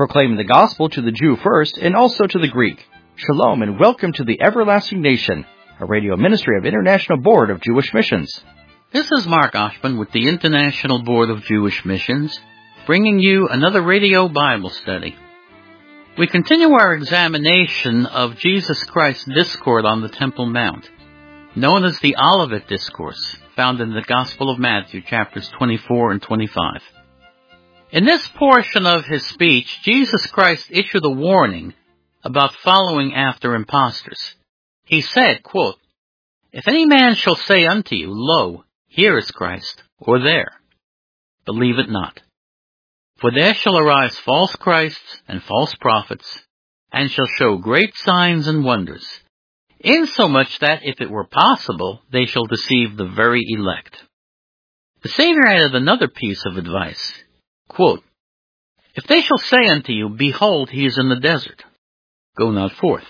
proclaiming the gospel to the Jew first and also to the Greek. Shalom and welcome to the Everlasting Nation, a radio ministry of International Board of Jewish Missions. This is Mark Oshman with the International Board of Jewish Missions, bringing you another radio Bible study. We continue our examination of Jesus Christ's discourse on the Temple Mount, known as the Olivet Discourse, found in the Gospel of Matthew, chapters 24 and 25. In this portion of his speech, Jesus Christ issued a warning about following after impostors. He said, quote, "If any man shall say unto you, Lo, here is Christ, or there, believe it not. For there shall arise false Christs and false prophets, and shall show great signs and wonders, insomuch that, if it were possible, they shall deceive the very elect." The Savior added another piece of advice, quote, "If they shall say unto you, Behold, he is in the desert, go not forth.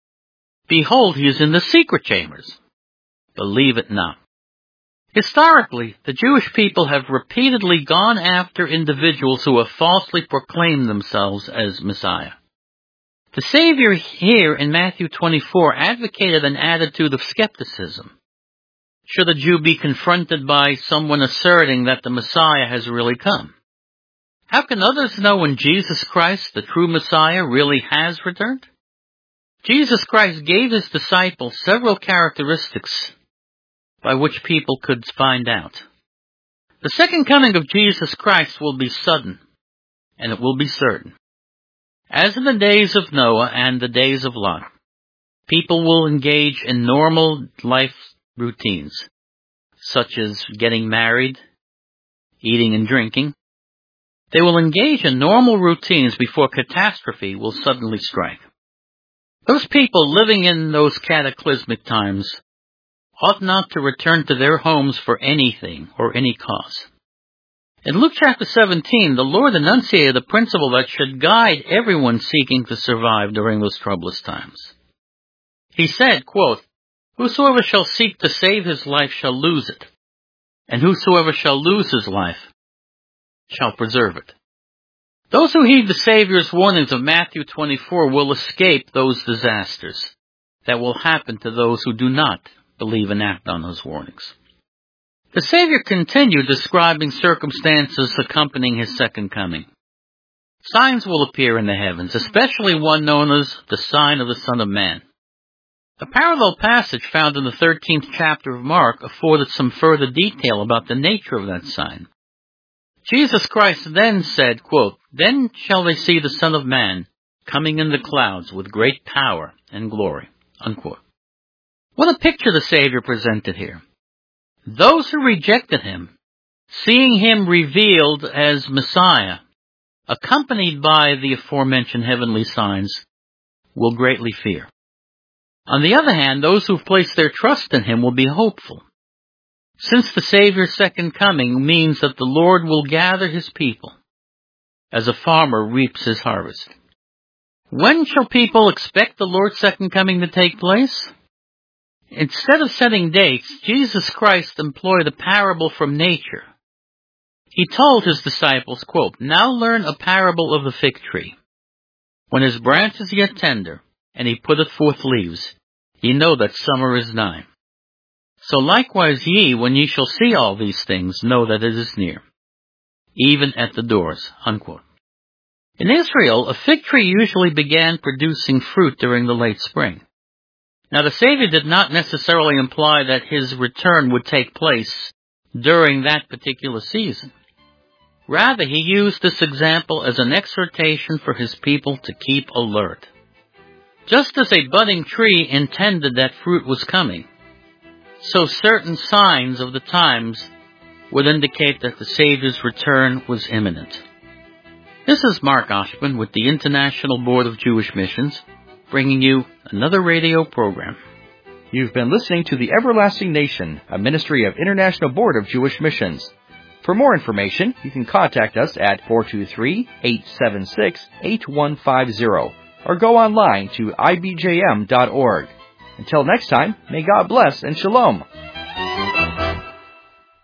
Behold, he is in the secret chambers, believe it not." Historically, the Jewish people have repeatedly gone after individuals who have falsely proclaimed themselves as Messiah. The Savior here in Matthew 24 advocated an attitude of skepticism. Should a Jew be confronted by someone asserting that the Messiah has really come? How can others know when Jesus Christ, the true Messiah, really has returned? Jesus Christ gave his disciples several characteristics by which people could find out. The second coming of Jesus Christ will be sudden, and it will be certain. As in the days of Noah and the days of Lot, people will engage in normal life routines, such as getting married, eating and drinking. They will engage in normal routines before catastrophe will suddenly strike. Those people living in those cataclysmic times ought not to return to their homes for anything or any cause. In Luke chapter 17, the Lord enunciated a principle that should guide everyone seeking to survive during those troublous times. He said, quote, "Whosoever shall seek to save his life shall lose it, and whosoever shall lose his life shall preserve it." Those who heed the Savior's warnings of Matthew 24 will escape those disasters that will happen to those who do not believe and act on those warnings. The Savior continued describing circumstances accompanying his second coming. Signs will appear in the heavens, especially one known as the sign of the Son of Man. A parallel passage found in the 13th chapter of Mark afforded some further detail about the nature of that sign. Jesus Christ then said, quote, "Then shall they see the Son of Man coming in the clouds with great power and glory," unquote. What a picture the Savior presented here. Those who rejected him, seeing him revealed as Messiah, accompanied by the aforementioned heavenly signs, will greatly fear. On the other hand, those who've placed their trust in him will be hopeful, since the Savior's second coming means that the Lord will gather his people as a farmer reaps his harvest. When shall people expect the Lord's second coming to take place? Instead of setting dates, Jesus Christ employed a parable from nature. He told his disciples, quote, "Now learn a parable of the fig tree. When his branch is yet tender, and he putteth forth leaves, ye know that summer is nigh. So likewise ye, when ye shall see all these things, know that it is near, even at the doors," unquote. In Israel, a fig tree usually began producing fruit during the late spring. Now, the Savior did not necessarily imply that his return would take place during that particular season. Rather, he used this example as an exhortation for his people to keep alert. Just as a budding tree intended that fruit was coming, so certain signs of the times would indicate that the Savior's return was imminent. This is Mark Oshman with the International Board of Jewish Missions, bringing you another radio program. You've been listening to the Everlasting Nation, a ministry of International Board of Jewish Missions. For more information, you can contact us at 423-876-8150 or go online to ibjm.org. Until next time, may God bless and shalom.